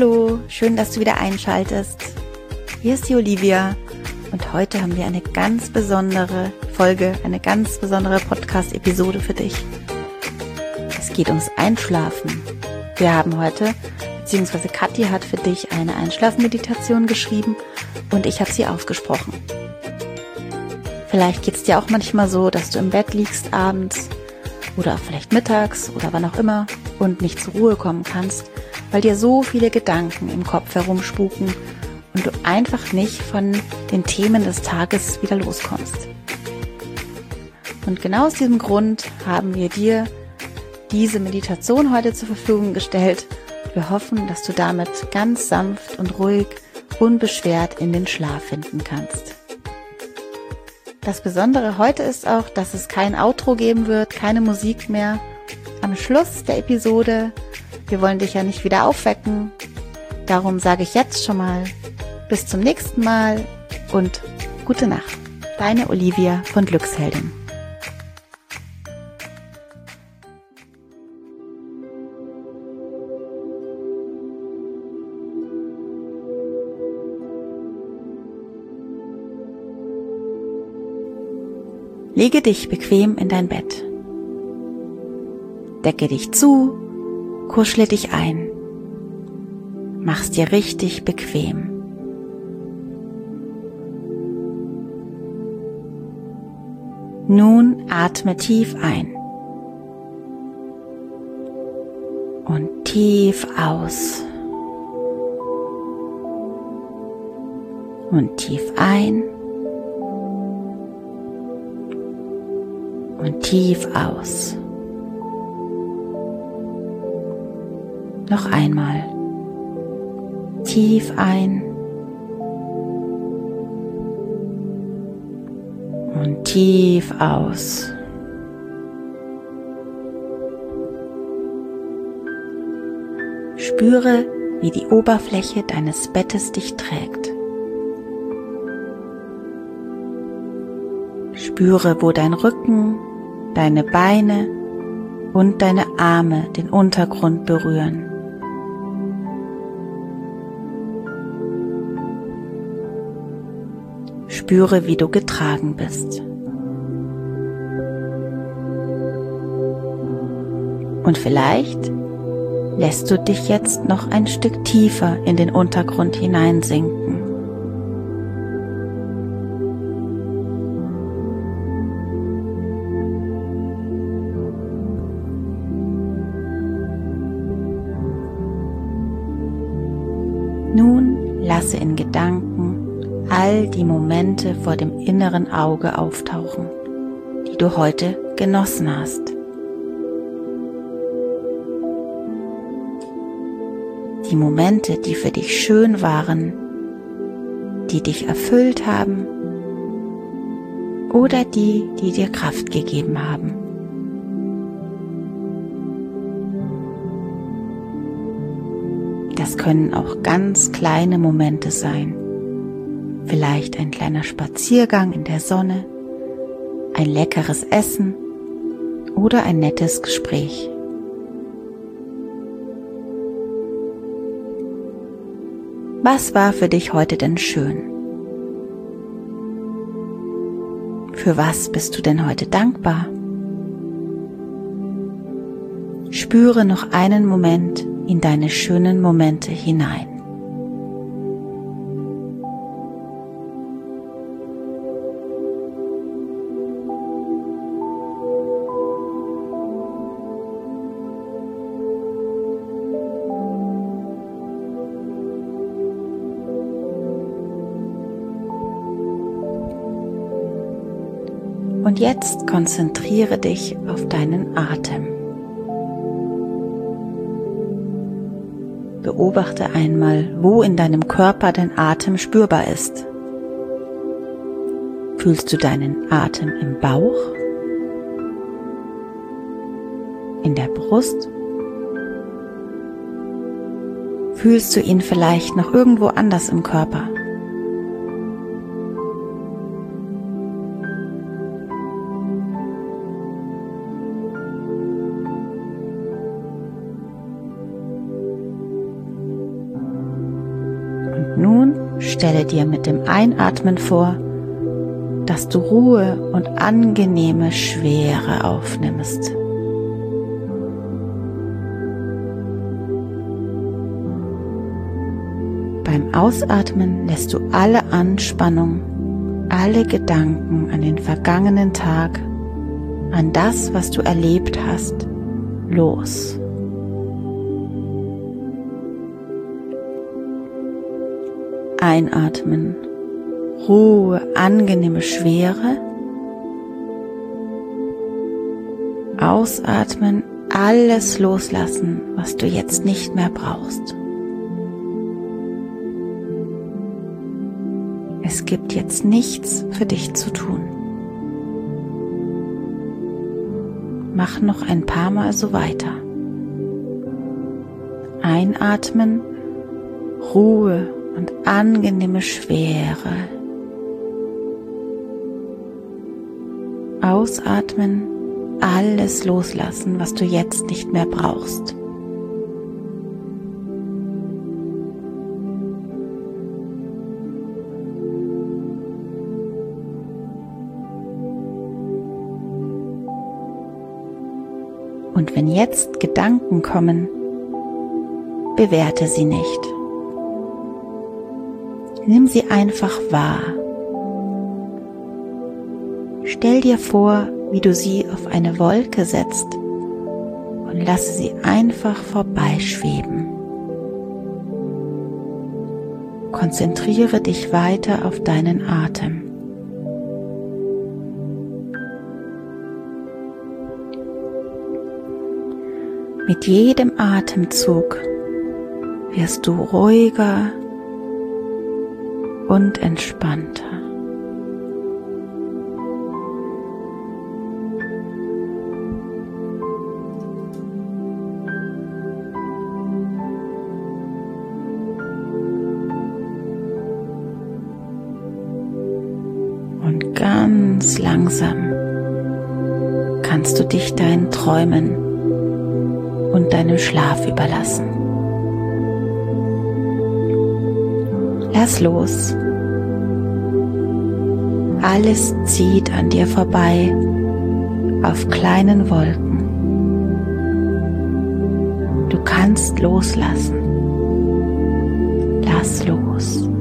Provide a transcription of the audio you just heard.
Hallo, schön, dass du wieder einschaltest. Hier ist die Olivia und heute haben wir eine ganz besondere Folge, eine ganz besondere Podcast-Episode für dich. Es geht ums Einschlafen. Wir haben heute, beziehungsweise Kathi hat für dich eine Einschlafmeditation geschrieben und ich habe sie aufgesprochen. Vielleicht geht es dir auch manchmal so, dass du im Bett liegst abends oder vielleicht mittags oder wann auch immer und nicht zur Ruhe kommen kannst, weil dir so viele Gedanken im Kopf herumspuken und du einfach nicht von den Themen des Tages wieder loskommst. Und genau aus diesem Grund haben wir dir diese Meditation heute zur Verfügung gestellt. Wir hoffen, dass du damit ganz sanft und ruhig, unbeschwert in den Schlaf finden kannst. Das Besondere heute ist auch, dass es kein Outro geben wird, keine Musik mehr. Am Schluss der Episode, wir wollen dich ja nicht wieder aufwecken, darum sage ich jetzt schon mal bis zum nächsten Mal und gute Nacht. Deine Olivia von Glücksheldin. Lege dich bequem in dein Bett. Decke dich zu, kuschle dich ein. Mach's dir richtig bequem. Nun atme tief ein und tief aus und tief ein und tief aus. Noch einmal. Tief ein und tief aus. Spüre, wie die Oberfläche deines Bettes dich trägt. Spüre, wo dein Rücken, deine Beine und deine Arme den Untergrund berühren. Spüre, wie du getragen bist. Und vielleicht lässt du dich jetzt noch ein Stück tiefer in den Untergrund hineinsinken. Nun lasse in Gedanken all die Momente vor dem inneren Auge auftauchen, die du heute genossen hast. Die Momente, die für dich schön waren, die dich erfüllt haben oder die, die dir Kraft gegeben haben. Das können auch ganz kleine Momente sein. Vielleicht ein kleiner Spaziergang in der Sonne, ein leckeres Essen oder ein nettes Gespräch. Was war für dich heute denn schön? Für was bist du denn heute dankbar? Spüre noch einen Moment in deine schönen Momente hinein. Und jetzt konzentriere dich auf deinen Atem. Beobachte einmal, wo in deinem Körper dein Atem spürbar ist. Fühlst du deinen Atem im Bauch? In der Brust? Fühlst du ihn vielleicht noch irgendwo anders im Körper? stelle dir mit dem Einatmen vor, dass du Ruhe und angenehme Schwere aufnimmst. Beim Ausatmen lässt du alle Anspannung, alle Gedanken an den vergangenen Tag, an das, was du erlebt hast, los. Einatmen, Ruhe, angenehme Schwere. Ausatmen, alles loslassen, was du jetzt nicht mehr brauchst. Es gibt jetzt nichts für dich zu tun. Mach noch ein paar Mal so weiter. Einatmen, Ruhe und angenehme Schwere. Ausatmen, alles loslassen, was du jetzt nicht mehr brauchst. Und wenn jetzt Gedanken kommen, bewerte sie nicht. Nimm sie einfach wahr. Stell dir vor, wie du sie auf eine Wolke setzt und lasse sie einfach vorbeischweben. Konzentriere dich weiter auf deinen Atem. Mit jedem Atemzug wirst du ruhiger und entspannter. Und ganz langsam kannst du dich deinen Träumen und deinem Schlaf überlassen. Lass los. Alles zieht an dir vorbei auf kleinen Wolken. Du kannst loslassen. Lass los.